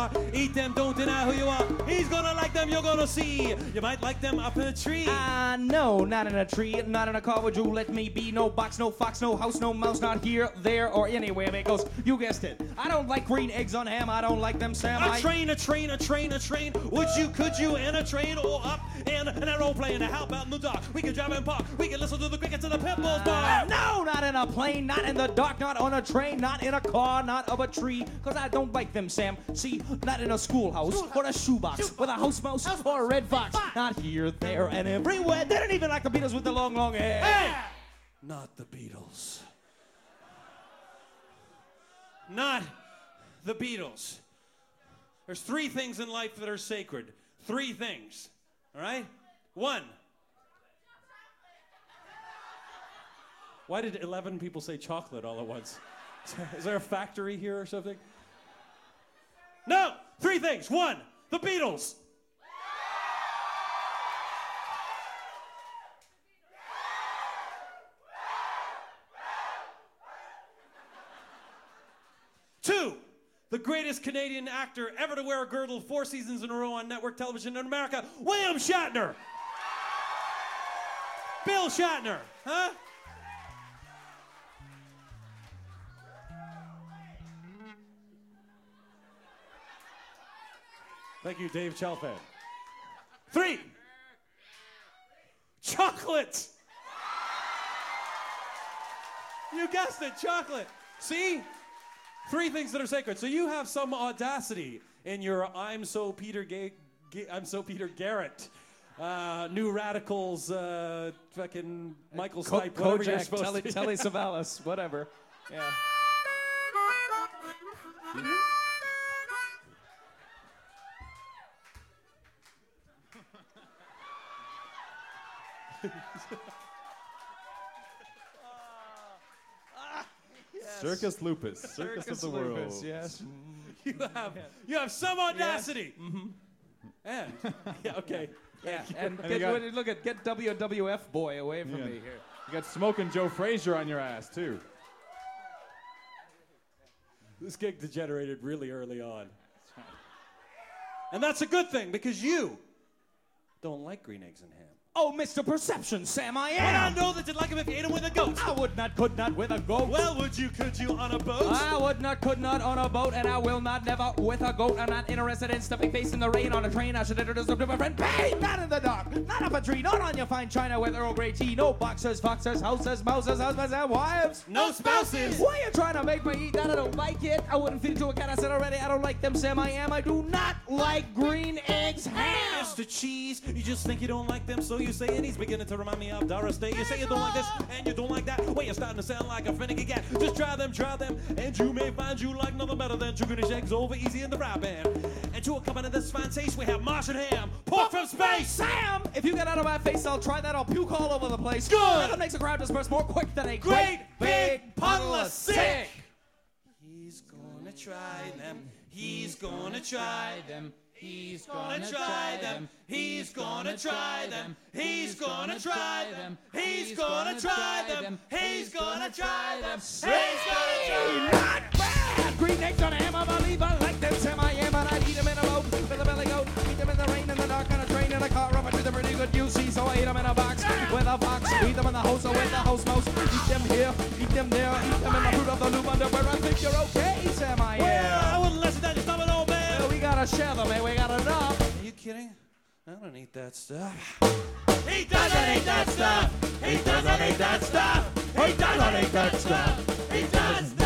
are. Eat them, don't deny who you are. He's gonna like them, you're gonna see. You might like them up in a tree. No, not in a tree, not in a car. Would you let me be? No box, no fox, no house, no mouse, not here, there, or anywhere, because you guessed it. I don't like green eggs on ham, I don't like them, Sam. A train. Would you, could you, in a train or up in an aeroplane? How about in the dark? We can drive and park. We can listen to the crickets in the Pitbull's bar. No, not in a plane, not in the dark, not on a train, not in a car, not up a tree, because I don't like them, Sam. See, not in a schoolhouse, or a shoebox, with a house mouse, or a red fox. Not here, there, and everywhere. They don't even like the Beatles with the long, long hair. Hey! Not the Beatles. Not the Beatles. There's 3 things in life that are sacred. 3 things. All right? 1. Why did 11 people say chocolate all at once? Is there a factory here or something? No! 3 things. 1, the Beatles. 2, the greatest Canadian actor ever to wear a girdle 4 seasons in a row on network television in America, William Shatner. Bill Shatner, huh? Thank you, Dave Chalfant. 3, chocolate. You guessed it, chocolate. See? 3 things that are sacred. So you have some audacity in your I'm so Peter Garrett, New Radicals, fucking Michael Stipe, whatever you're supposed to. Telly Savalas, whatever. Yeah. Circus Lupus, Circus of the World. Yes. You have some audacity. Yes. Mm-hmm. And yeah, okay. Yeah, and get WWF boy away from me here. You got Smoking Joe Frazier on your ass too. This gig degenerated really early on. And that's a good thing, because you don't like green eggs and ham. Oh, Mr. Perception, Sam, I am. But I know that you'd like him if you ate him with a goat. I would not, could not with a goat. Well, would you, could you on a boat? I would not, could not on a boat, and I will not, never with a goat. I'm not interested in stuffing face in the rain on a train. I should introduce them to my friend Pain. Not in the dark, not up a tree, not on your fine china with Earl Grey tea. No boxers, foxers, houses, mouses, husbands, and wives. No spouses. Why you trying to make me eat that? I don't like it. I wouldn't feed it to a cat. I said already, I don't like them, Sam, I am. I do not like green eggs, ham. Mr. Cheese, you just think you don't like them, so you say it. He's beginning to remind me of Doris Day. You say you don't like this and you don't like that. Well, you're starting to sound like a finicky cat. Just try them, and you may find you like nothing better than 2 British eggs over easy in the fry pan. And to accompany this fine taste, we have Martian ham, pork from space. Sam, if you get out of my face, I'll try that. I'll puke all over the place. Good. That makes a crowd disperse more quick than a great big puddle of sick. He's gonna try them. He's gonna try them. He's gonna try them. He's gonna try them. He's gonna try them. He's gonna try them. He's gonna try them. He's gonna try them. Not bad. Green eggs on a ham, I believe I like them. Sam, I am, and I'd eat them in a boat with a belly goat. Eat them in the rain, in the dark, on a train, in a car, rubber to the pretty good you see. So I eat them in a box with a fox. Eat them in the house or with the house mouse. Eat them here, eat them there. Eat them in the fruit of the loop underwear. I think you're okay, Sam, I am. Well, I wouldn't listen to you stop it, old man. We gotta share them, man. We got enough. Are you kidding? I don't eat that stuff. He doesn't eat that stuff. He doesn't eat that stuff. He doesn't eat that stuff. He does.